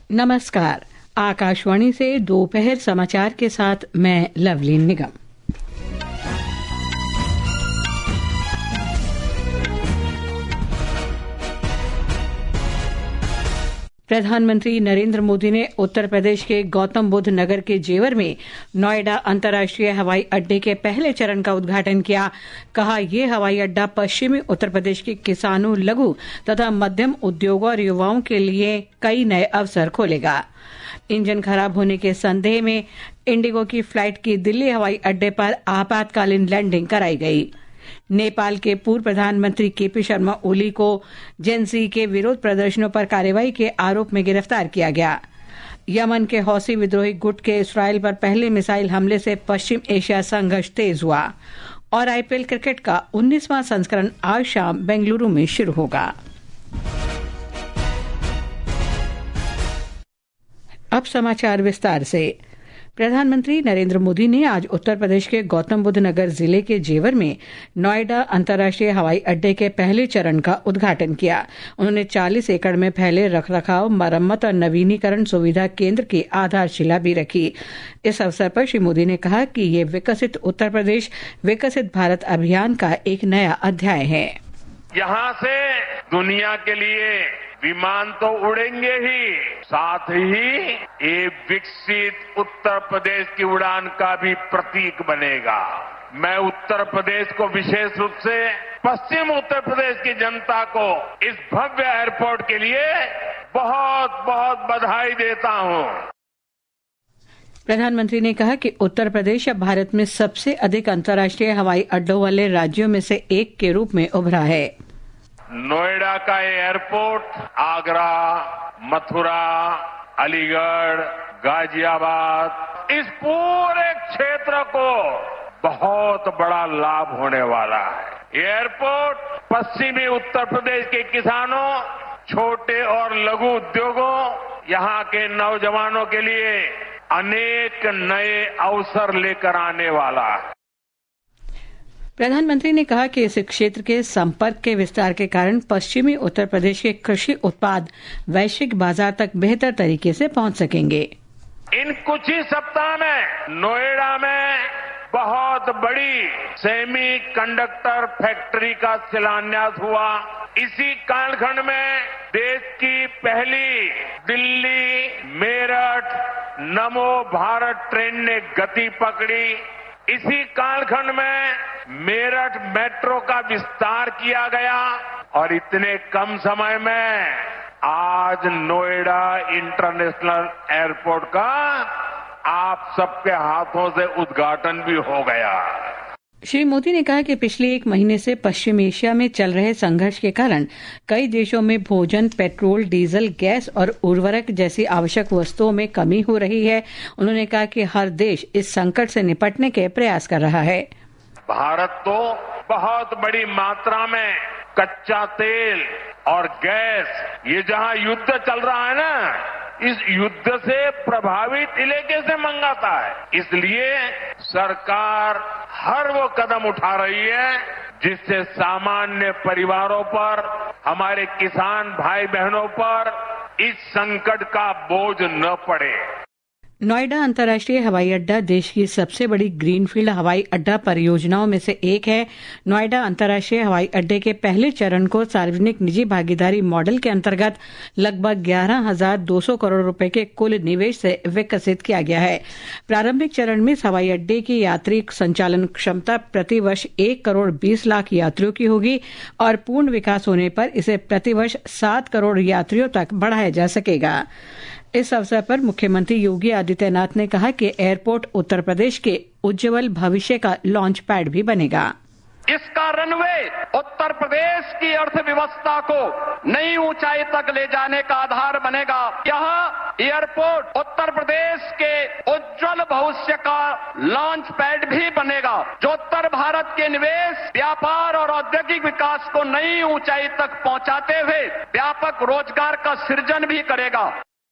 नमस्कार। आकाशवाणी से दोपहर समाचार के साथ मैं लवलीन निगम। प्रधानमंत्री नरेंद्र मोदी ने उत्तर प्रदेश के गौतम बुद्ध नगर के जेवर में नोएडा अंतर्राष्ट्रीय हवाई अड्डे के पहले चरण का उद्घाटन किया। कहा, यह हवाई अड्डा पश्चिमी उत्तर प्रदेश के किसानों, लघु तथा मध्यम उद्योगों और युवाओं के लिए कई नए अवसर खोलेगा। इंजन खराब होने के संदेह में इंडिगो की फ्लाइट की दिल्ली हवाई अड्डे पर आपातकालीन लैंडिंग कराई गई। नेपाल के पूर्व प्रधानमंत्री केपी शर्मा ओली को जेएनसी के विरोध प्रदर्शनों पर कार्रवाई के आरोप में गिरफ्तार किया गया। यमन के हौसी विद्रोही गुट के इस्राइल पर पहले मिसाइल हमले से पश्चिम एशिया संघर्ष तेज हुआ। और आईपीएल क्रिकेट का 19वां संस्करण आज शाम बेंगलुरु में शुरू होगा। अब समाचार विस्तार से। प्रधानमंत्री नरेंद्र मोदी ने आज उत्तर प्रदेश के गौतम बुद्ध नगर जिले के जेवर में नोएडा अंतर्राष्ट्रीय हवाई अड्डे के पहले चरण का उद्घाटन किया। उन्होंने 40 एकड़ में फैले रखरखाव, मरम्मत और नवीनीकरण सुविधा केंद्र की आधारशिला भी रखी। इस अवसर पर श्री मोदी ने कहा कि ये विकसित उत्तर प्रदेश विकसित भारत अभियान का एक नया अध्याय है। यहाँ से दुनिया के लिए विमान तो उड़ेंगे ही, साथ ही एक विकसित उत्तर प्रदेश की उड़ान का भी प्रतीक बनेगा। मैं उत्तर प्रदेश को विशेष रूप से पश्चिम उत्तर प्रदेश की जनता को इस भव्य एयरपोर्ट के लिए बहुत बहुत बधाई देता हूँ। प्रधानमंत्री ने कहा कि उत्तर प्रदेश अब भारत में सबसे अधिक अंतर्राष्ट्रीय हवाई अड्डों वाले राज्यों में से एक के रूप में उभरा है। नोएडा का एयरपोर्ट आगरा, मथुरा, अलीगढ़, गाजियाबाद, इस पूरे क्षेत्र को बहुत बड़ा लाभ होने वाला है। एयरपोर्ट पश्चिमी उत्तर प्रदेश के किसानों, छोटे और लघु उद्योगों, यहाँ के नौजवानों के लिए अनेक नए अवसर लेकर आने वाला है। प्रधानमंत्री ने कहा कि इस क्षेत्र के संपर्क के विस्तार के कारण पश्चिमी उत्तर प्रदेश के कृषि उत्पाद वैश्विक बाजार तक बेहतर तरीके से पहुंच सकेंगे। इन कुछ ही सप्ताह में नोएडा में बहुत बड़ी सेमी कंडक्टर फैक्ट्री का शिलान्यास हुआ। इसी कालखंड में देश की पहली दिल्ली मेरठ नमो भारत ट्रेन ने गति पकड़ी। इसी कालखंड में मेरठ मेट्रो का विस्तार किया गया और इतने कम समय में आज नोएडा इंटरनेशनल एयरपोर्ट का आप सबके हाथों से उद्घाटन भी हो गया। श्री मोदी ने कहा कि पिछले एक महीने से पश्चिम एशिया में चल रहे संघर्ष के कारण कई देशों में भोजन, पेट्रोल, डीजल, गैस और उर्वरक जैसी आवश्यक वस्तुओं में कमी हो रही है। उन्होंने कहा कि हर देश इस संकट से निपटने के प्रयास कर रहा है। भारत तो बहुत बड़ी मात्रा में कच्चा तेल और गैस, ये जहां युद्ध चल रहा है ना, इस युद्ध से प्रभावित इलाके से मंगाता है। इसलिए सरकार हर वो कदम उठा रही है जिससे सामान्य परिवारों पर, हमारे किसान भाई बहनों पर इस संकट का बोझ न पड़े। नोएडा अंतर्राष्ट्रीय हवाई अड्डा देश की सबसे बड़ी ग्रीनफील्ड हवाई अड्डा परियोजनाओं में से एक है। नोएडा अंतर्राष्ट्रीय हवाई अड्डे के पहले चरण को सार्वजनिक निजी भागीदारी मॉडल के अंतर्गत लगभग 11,200 करोड़ रुपए के कुल निवेश से विकसित किया गया है। प्रारंभिक चरण में इस हवाई अड्डे की यात्री संचालन क्षमता प्रतिवर्ष 1 करोड़ 20 लाख यात्रियों की होगी और पूर्ण विकास होने पर इसे प्रतिवर्ष 7 करोड़ यात्रियों तक बढ़ाया जा सकेगा। इस अवसर पर मुख्यमंत्री योगी आदित्यनाथ ने कहा कि एयरपोर्ट उत्तर प्रदेश के उज्जवल भविष्य का लॉन्च पैड भी बनेगा। इसका रनवे उत्तर प्रदेश की अर्थव्यवस्था को नई ऊंचाई तक ले जाने का आधार बनेगा। यह एयरपोर्ट उत्तर प्रदेश के उज्जवल भविष्य का लॉन्च पैड भी बनेगा, जो उत्तर भारत के निवेश, व्यापार और औद्योगिक विकास को नई ऊंचाई तक पहुंचाते हुए व्यापक रोजगार का सृजन भी करेगा।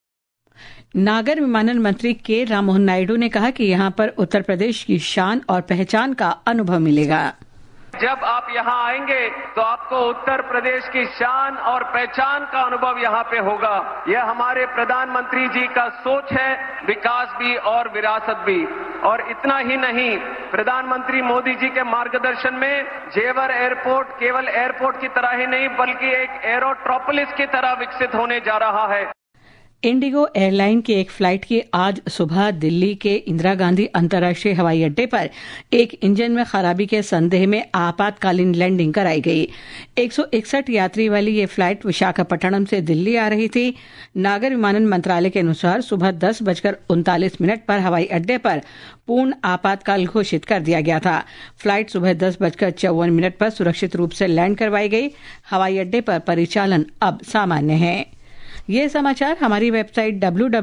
नागर विमानन मंत्री के राममोहन नायडू ने कहा कि यहां पर उत्तर प्रदेश की शान और पहचान का अनुभव मिलेगा। जब आप यहाँ आएंगे तो आपको उत्तर प्रदेश की शान और पहचान का अनुभव यहाँ पे होगा। यह हमारे प्रधानमंत्री जी का सोच है, विकास भी और विरासत भी। और इतना ही नहीं, प्रधानमंत्री मोदी जी के मार्गदर्शन में जेवर एयरपोर्ट केवल एयरपोर्ट की तरह ही नहीं बल्कि एक एरोट्रोपोलिस की तरह विकसित होने जा रहा है। इंडिगो एयरलाइन की एक फ्लाइट की आज सुबह दिल्ली के इंदिरा गांधी अंतर्राष्ट्रीय हवाई अड्डे पर एक इंजन में खराबी के संदेह में आपातकालीन लैंडिंग कराई गई। 161 यात्री वाली ये फ्लाइट विशाखापट्टनम से दिल्ली आ रही थी। नागर विमानन मंत्रालय के अनुसार सुबह 10:39 पर हवाई अड्डे पर पूर्ण आपातकाल घोषित कर दिया गया था। फ्लाइट सुबह 10:54 पर सुरक्षित रूप से लैंड करवाई गई। हवाई अड्डे पर परिचालन अब सामान्य है। ये समाचार हमारी वेबसाइट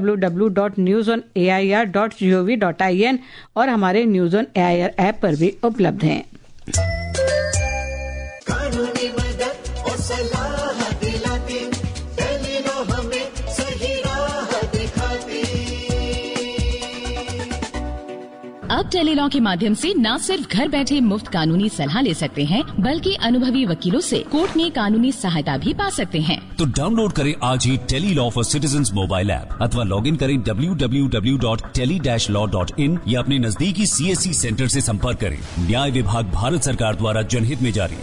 www.newsonair.gov.in और हमारे न्यूज़ ऑन एआईआर ऐप पर भी उपलब्ध हैं। कानूनी मदद और सलाह दिलाती, टेलीलॉ हमें सही राह दिखाती। अब टेलीलॉ के माध्यम से न सिर्फ घर बैठे मुफ्त कानूनी सलाह ले सकते हैं, बल्कि अनुभवी वकीलों से कोर्ट में कानूनी सहायता भी पा सकते हैं। तो डाउनलोड करें आज ही tele law for citizens mobile app अथवा लॉग इन करें www.tele-law.in या अपने नजदीकी CSC सेंटर से संपर्क करें। न्याय विभाग भारत सरकार द्वारा जनहित में जारी।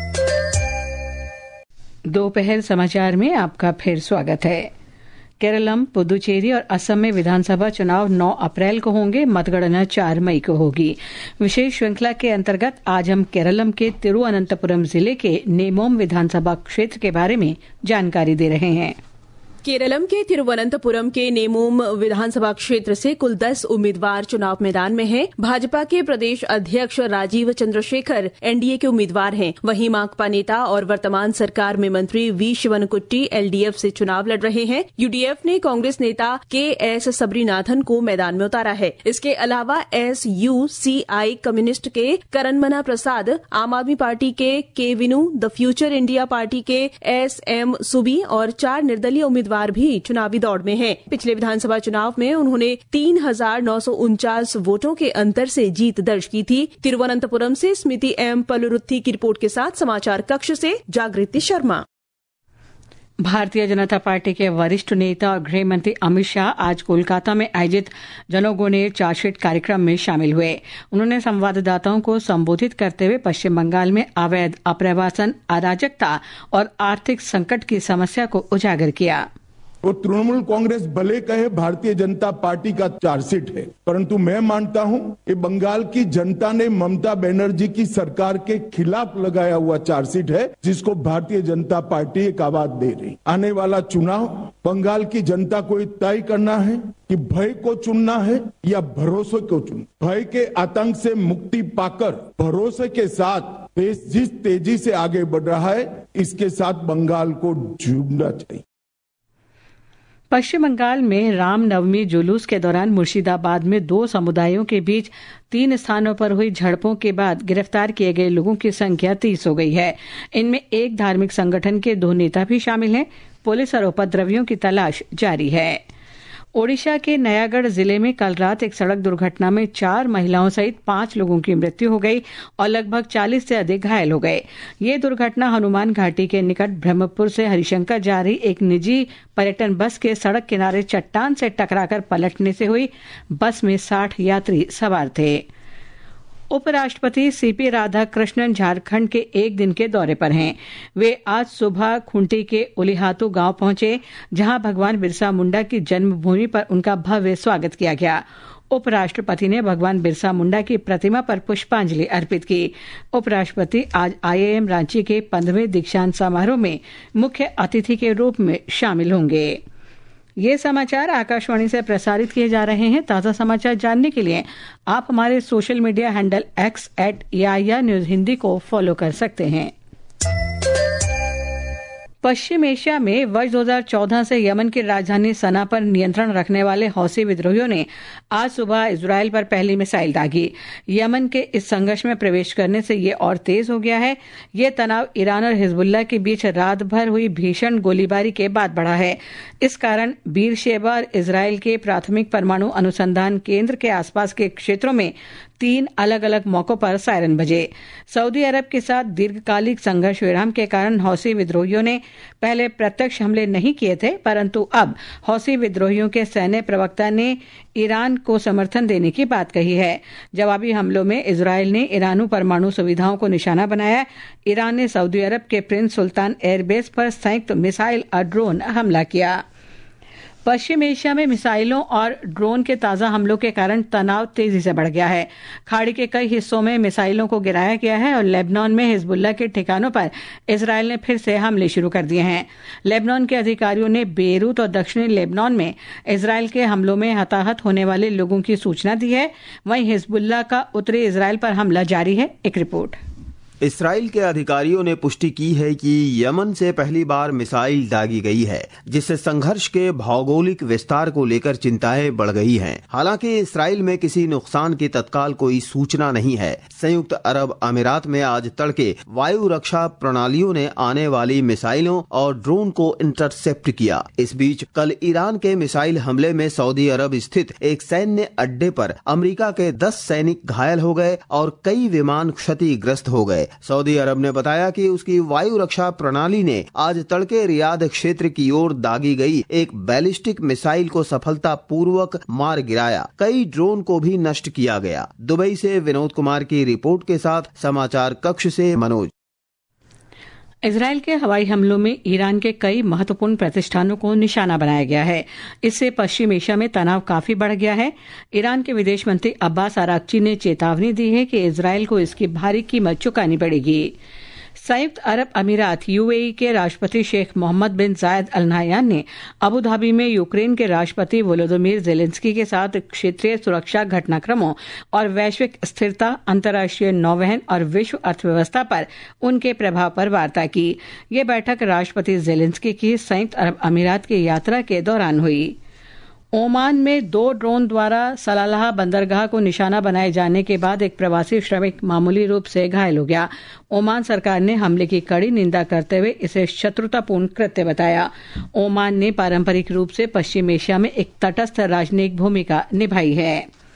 दोपहर समाचार में आपका फिर स्वागत है। केरलम, पुदुचेरी और असम में विधानसभा चुनाव 9 अप्रैल को होंगे। मतगणना 4 मई को होगी। विशेष श्रृंखला के अंतर्गत आज हम केरलम के तिरुवनंतपुरम जिले के नेमोम विधानसभा क्षेत्र के बारे में जानकारी दे रहे हैं। केरलम के तिरुवनंतपुरम के नेमोम विधानसभा क्षेत्र से कुल 10 उम्मीदवार चुनाव मैदान में हैं। भाजपा के प्रदेश अध्यक्ष राजीव चंद्रशेखर एनडीए के उम्मीदवार हैं। वहीं माकपा नेता और वर्तमान सरकार में मंत्री वी शिवनकुट्टी एलडीएफ से चुनाव लड़ रहे हैं। यूडीएफ ने कांग्रेस नेता के.एस. सबरीनाथन को मैदान में उतारा है। इसके अलावा SUCI कम्युनिस्ट के करनमना प्रसाद, आम आदमी पार्टी के Vinu, the future India party के SM सुबी और 4 निर्दलीय उम्मीदवार भी चुनावी दौड़ में हैं। पिछले विधानसभा चुनाव में उन्होंने 3,949 वोटों के अंतर से जीत दर्ज की थी। तिरुवनंतपुरम से स्मृति M पलुरुत्थी की रिपोर्ट के साथ समाचार कक्ष से जागृति शर्मा। भारतीय जनता पार्टी के वरिष्ठ नेता और गृह मंत्री अमित शाह आज कोलकाता में आयोजित जनोगोनेर चार्जशीट कार्यक्रम में शामिल हुए। उन्होंने संवाददाताओं को संबोधित करते हुए पश्चिम बंगाल में अवैध अप्रवासन, अराजकता और आर्थिक संकट की समस्या को उजागर किया। वो तृणमूल कांग्रेस भले कहे भारतीय जनता पार्टी का चार्जशीट है, परंतु मैं मानता हूं कि बंगाल की जनता ने ममता बनर्जी की सरकार के खिलाफ लगाया हुआ चार्जशीट है, जिसको भारतीय जनता पार्टी एक आवाज दे रही। आने वाला चुनाव बंगाल की जनता को तय करना है कि भय को चुनना है या भरोसे को चुनना। भय के आतंक से मुक्ति पाकर भरोसे के साथ देश जिस तेजी से आगे बढ़ रहा है, इसके साथ बंगाल को जुड़ना चाहिए। पश्चिम बंगाल में रामनवमी जुलूस के दौरान मुर्शिदाबाद में 2 समुदायों के बीच 3 स्थानों पर हुई झड़पों के बाद गिरफ्तार किए गए लोगों की संख्या 30 हो गई है। इनमें एक धार्मिक संगठन के 2 नेता भी शामिल हैं। पुलिस और उपद्रवियों की तलाश जारी है। ओडिशा के नयागढ़ जिले में कल रात एक सड़क दुर्घटना में 4 महिलाओं सहित 5 लोगों की मृत्यु हो गई और लगभग 40 से अधिक घायल हो गए। ये दुर्घटना हनुमान घाटी के निकट ब्रह्मपुर से हरिशंकर जा रही एक निजी पर्यटन बस के सड़क किनारे चट्टान से टकराकर पलटने से हुई। बस में 60 यात्री सवार थे। उपराष्ट्रपति सीपी राधाकृष्णन झारखंड के 1 दिन के दौरे पर हैं। वे आज सुबह खुंटी के उलिहातू गांव पहुंचे, जहां भगवान बिरसा मुंडा की जन्मभूमि पर उनका भव्य स्वागत किया गया। उपराष्ट्रपति ने भगवान बिरसा मुंडा की प्रतिमा पर पुष्पांजलि अर्पित की। उपराष्ट्रपति आज IIM रांची के 15वें दीक्षांत समारोह में मुख्य अतिथि के रूप में शामिल होंगे। ये समाचार आकाशवाणी से प्रसारित किए जा रहे हैं। ताज़ा समाचार जानने के लिए आप हमारे social media handle X @AIR news Hindi को फॉलो कर सकते हैं। पश्चिम एशिया में वर्ष 2014 से यमन की राजधानी सना पर नियंत्रण रखने वाले हौसी विद्रोहियों ने आज सुबह इजरायल पर पहली मिसाइल दागी। यमन के इस संघर्ष में प्रवेश करने से ये और तेज हो गया है। ये तनाव ईरान और हिजबुल्लाह के बीच रात भर हुई भीषण गोलीबारी के बाद बढ़ा है। इस कारण बीरशेबा और इजरायल के प्राथमिक परमाणु अनुसंधान केंद्र के आसपास के क्षेत्रों में 3 अलग अलग मौकों पर सायरन बजे। सऊदी अरब के साथ दीर्घकालिक संघर्ष विराम के कारण हौसी विद्रोहियों ने पहले प्रत्यक्ष हमले नहीं किए थे, परंतु अब हौसी विद्रोहियों के सैन्य प्रवक्ता ने ईरान को समर्थन देने की बात कही है। जवाबी हमलों में इजरायल ने ईरानी परमाणु सुविधाओं को निशाना बनाया। ईरान ने सऊदी अरब के प्रिंस सुल्तान एयरबेस पर संयुक्त मिसाइल और ड्रोन हमला किया। पश्चिम एशिया में मिसाइलों और ड्रोन के ताजा हमलों के कारण तनाव तेजी से बढ़ गया है। खाड़ी के कई हिस्सों में मिसाइलों को गिराया गया है और लेबनान में हिजबुल्लाह के ठिकानों पर इजरायल ने फिर से हमले शुरू कर दिए हैं। लेबनान के अधिकारियों ने बेरूत और दक्षिणी लेबनान में इजरायल के हमलों में हताहत होने वाले लोगों की सूचना दी है। वहीं हिजबुल्लाह का उत्तरी इजरायल पर हमला जारी है। एक रिपोर्ट। इसराइल के अधिकारियों ने पुष्टि की है कि यमन से पहली बार मिसाइल दागी गई है, जिससे संघर्ष के भौगोलिक विस्तार को लेकर चिंताएं बढ़ गई हैं। हालांकि इसराइल में किसी नुकसान की तत्काल कोई सूचना नहीं है। संयुक्त अरब अमीरात में आज तड़के वायु रक्षा प्रणालियों ने आने वाली मिसाइलों और ड्रोन को इंटरसेप्ट किया। इस बीच कल ईरान के मिसाइल हमले में सऊदी अरब स्थित एक सैन्य अड्डे पर अमेरिका के 10 सैनिक घायल हो गए और कई विमान क्षतिग्रस्त हो गए। सऊदी अरब ने बताया कि उसकी वायु रक्षा प्रणाली ने आज तड़के रियाद क्षेत्र की ओर दागी गई एक बैलिस्टिक मिसाइल को सफलतापूर्वक मार गिराया। कई ड्रोन को भी नष्ट किया गया। दुबई से विनोद कुमार की रिपोर्ट के साथ समाचार कक्ष से मनोज। इजरायल के हवाई हमलों में ईरान के कई महत्वपूर्ण प्रतिष्ठानों को निशाना बनाया गया है। इससे पश्चिम एशिया में तनाव काफी बढ़ गया है। ईरान के विदेश मंत्री अब्बास अराक्ची ने चेतावनी दी है कि इजरायल को इसकी भारी कीमत चुकानी पड़ेगी। संयुक्त अरब अमीरात यूएई के राष्ट्रपति शेख मोहम्मद बिन जायद अल नाह्यान ने अबू धाबी में यूक्रेन के राष्ट्रपति वोलोदिमीर ज़ेलेंस्की के साथ क्षेत्रीय सुरक्षा घटनाक्रमों और वैश्विक स्थिरता, अंतर्राष्ट्रीय नौवहन और विश्व अर्थव्यवस्था पर उनके प्रभाव पर वार्ता की। ये बैठक राष्ट्रपति ज़ेलेंस्की की संयुक्त अरब अमीरात की यात्रा के दौरान हुई। ओमान में 2 ड्रोन द्वारा सलालाह बंदरगाह को निशाना बनाए जाने के बाद एक प्रवासी श्रमिक मामूली रूप से घायल हो गया। ओमान सरकार ने हमले की कड़ी निंदा करते हुए इसे शत्रुतापूर्ण कृत्य बताया। ओमान ने पारंपरिक रूप से पश्चिम एशिया में एक तटस्थ राजनयिक भूमिका निभाई है।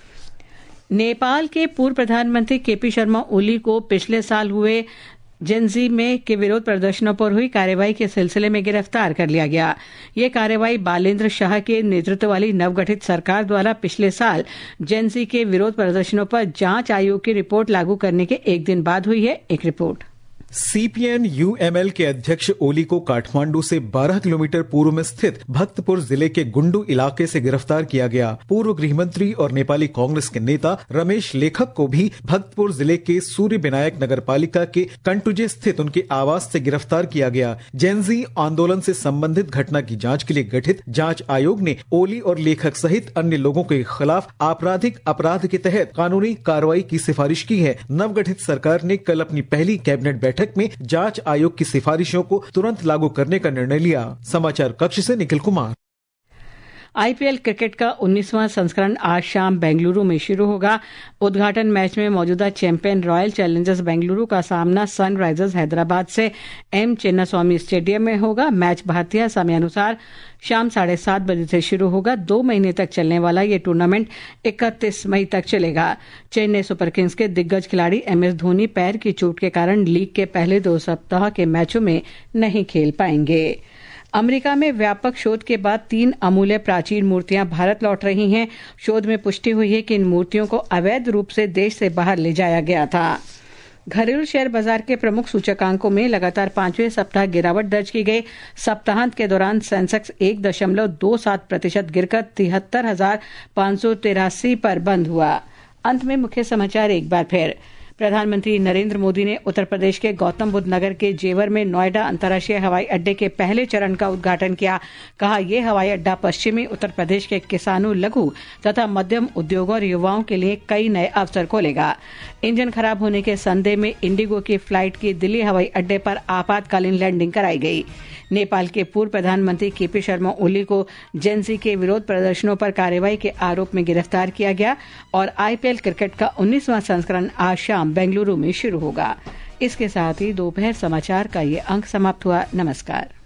नेपाल के पूर्व प्रधानमंत्री केपी शर्मा ओली को पिछले साल हुए जेनजी में के विरोध प्रदर्शनों पर हुई कार्रवाई के सिलसिले में गिरफ्तार कर लिया गया। ये कार्रवाई बालेंद्र शाह के नेतृत्व वाली नवगठित सरकार द्वारा पिछले साल जेनजी के विरोध प्रदर्शनों पर जांच आयोग की रिपोर्ट लागू करने के एक दिन बाद हुई है। एक रिपोर्ट। सीपीएन यूएमएल के अध्यक्ष ओली को काठमांडू से 12 किलोमीटर पूर्व में स्थित भक्तपुर जिले के गुंडू इलाके से गिरफ्तार किया गया। पूर्व गृहमंत्री और नेपाली कांग्रेस के नेता रमेश लेखक को भी भक्तपुर जिले के सूर्य विनायक नगरपालिका के कंटुजे स्थित उनके आवास से गिरफ्तार किया गया। जेनजी आंदोलन से संबंधित घटना की जांच के लिए गठित जांच आयोग ने ओली और लेखक सहित अन्य लोगों के खिलाफ आपराधिक अपराध के तहत कानूनी कार्रवाई की सिफारिश की है। नवगठित सरकार ने कल अपनी पहली कैबिनेट बैठक में जांच आयोग की सिफारिशों को तुरंत लागू करने का निर्णय लिया। समाचार कक्ष से निखिल कुमार। आईपीएल क्रिकेट का 19वां संस्करण आज शाम बेंगलुरु में शुरू होगा। उद्घाटन मैच में मौजूदा चैंपियन रॉयल चैलेंजर्स बेंगलुरु का सामना सनराइजर्स हैदराबाद से एम चिन्नास्वामी स्टेडियम में होगा। मैच भारतीय समयानुसार शाम 7:30 बजे से शुरू होगा। 2 महीने तक चलने वाला ये टूर्नामेंट 31 मई तक चलेगा। चेन्नई सुपर किंग्स के दिग्गज खिलाड़ी एमएस धोनी पैर की चोट के कारण लीग के पहले 2 सप्ताह के मैचों में नहीं खेल पाएंगे। अमेरिका में व्यापक शोध के बाद 3 अमूल्य प्राचीन मूर्तियां भारत लौट रही हैं। शोध में पुष्टि हुई है कि इन मूर्तियों को अवैध रूप से देश से बाहर ले जाया गया था। घरेलू शेयर बाजार के प्रमुख सूचकांकों में लगातार 5वें सप्ताह गिरावट दर्ज की गई। सप्ताहांत के दौरान सेंसेक्स 1.27% गिरकर 73,583 पर बंद हुआ। अंत में मुख्य समाचार एक बार फिर। प्रधानमंत्री नरेंद्र मोदी ने उत्तर प्रदेश के गौतम बुद्ध नगर के जेवर में नोएडा अंतर्राष्ट्रीय हवाई अड्डे के पहले चरण का उद्घाटन किया। कहा, यह हवाई अड्डा पश्चिमी उत्तर प्रदेश के किसानों, लघु तथा मध्यम उद्योगों और युवाओं के लिए कई नए अवसर खोलेगा। इंजन खराब होने के संदेह में इंडिगो की फ्लाइट की दिल्ली हवाई अड्डे पर आपातकालीन लैंडिंग कराई गई। नेपाल के पूर्व प्रधानमंत्री केपी शर्मा ओली को जेनजी के विरोध प्रदर्शनों पर कार्रवाई के आरोप में गिरफ्तार किया गया। और आईपीएल क्रिकेट का 19वां संस्करण आज शाम बेंगलुरु में शुरू होगा। इसके साथ ही दोपहर समाचार का ये अंक समाप्त हुआ। नमस्कार।